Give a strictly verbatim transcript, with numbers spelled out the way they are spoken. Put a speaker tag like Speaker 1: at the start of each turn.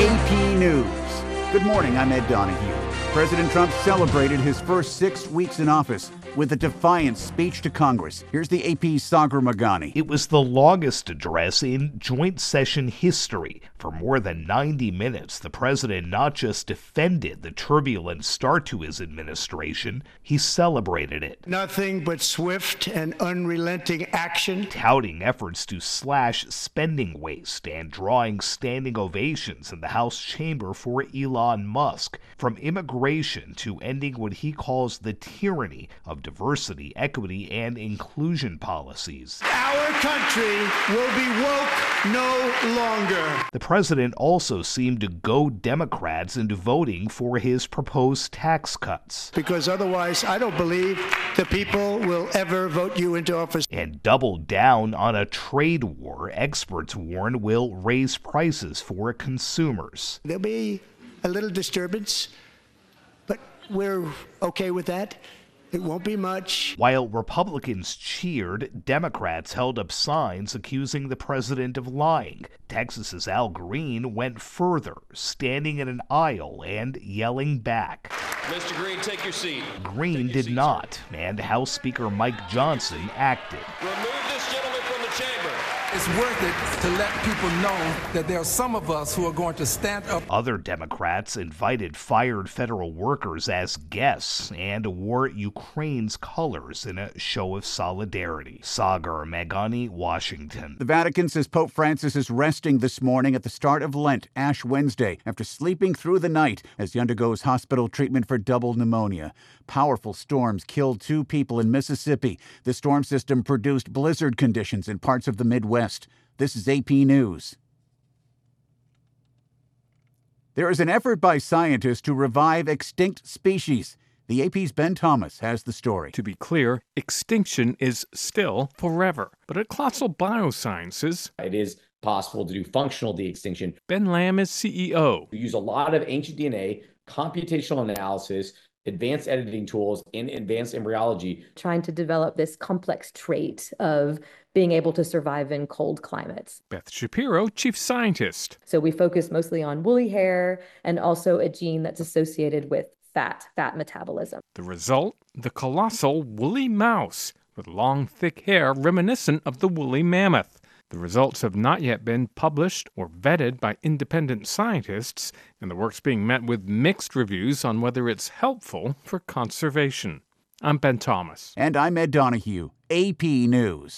Speaker 1: A P News. Good morning, I'm Ed Donahue. President Trump celebrated his first six weeks in office with a defiance speech to Congress. Here's the A P's Sagar Meghani.
Speaker 2: It was the longest address in joint session history. For more than ninety minutes, the president not just defended the turbulent start to his administration, he celebrated it.
Speaker 3: Nothing but swift and unrelenting action.
Speaker 2: Touting efforts to slash spending waste and drawing standing ovations in the House chamber for Elon Musk. From immigration to ending what he calls the tyranny of diversity, equity, and inclusion policies.
Speaker 3: Our country will be woke no longer.
Speaker 2: The president also seemed to goad Democrats into voting for his proposed tax cuts.
Speaker 3: Because otherwise, I don't believe the people will ever vote you into office.
Speaker 2: And doubled down on a trade war experts warn will raise prices for consumers.
Speaker 3: There'll be a little disturbance, but we're okay with that. It won't be much.
Speaker 2: While Republicans cheered, Democrats held up signs accusing the president of lying. Texas's Al Green went further, standing in an aisle and yelling back.
Speaker 4: Mister Green, take your seat.
Speaker 2: Green
Speaker 4: your
Speaker 2: did
Speaker 4: seat,
Speaker 2: not, and House Speaker Mike Johnson acted.
Speaker 4: Remove this gentleman from the chamber.
Speaker 5: It's worth it to let people know that there are some of us who are going to stand up.
Speaker 2: Other Democrats invited fired federal workers as guests and wore Ukraine's colors in a show of solidarity. Sagar Meghani, Washington.
Speaker 1: The Vatican says Pope Francis is resting this morning at the start of Lent, Ash Wednesday, after sleeping through the night as he undergoes hospital treatment for double pneumonia. Powerful storms killed two people in Mississippi. The storm system produced blizzard conditions in parts of the Midwest. This is A P News. There is an effort by scientists to revive extinct species. The A P's Ben Thomas has the story.
Speaker 6: To be clear, extinction is still forever. But at Colossal Biosciences,
Speaker 7: it is possible to do functional de-extinction.
Speaker 6: Ben Lamb is C E O.
Speaker 7: We use a lot of ancient D N A, computational analysis, advanced editing tools, and advanced embryology.
Speaker 8: Trying to develop this complex trait of being able to survive in cold climates.
Speaker 6: Beth Shapiro, chief scientist.
Speaker 8: So we focus mostly on woolly hair and also a gene that's associated with fat, fat metabolism.
Speaker 6: The result? The colossal woolly mouse with long, thick hair reminiscent of the woolly mammoth. The results have not yet been published or vetted by independent scientists, and the work's being met with mixed reviews on whether it's helpful for conservation. I'm Ben Thomas.
Speaker 1: And I'm Ed Donahue, A P News.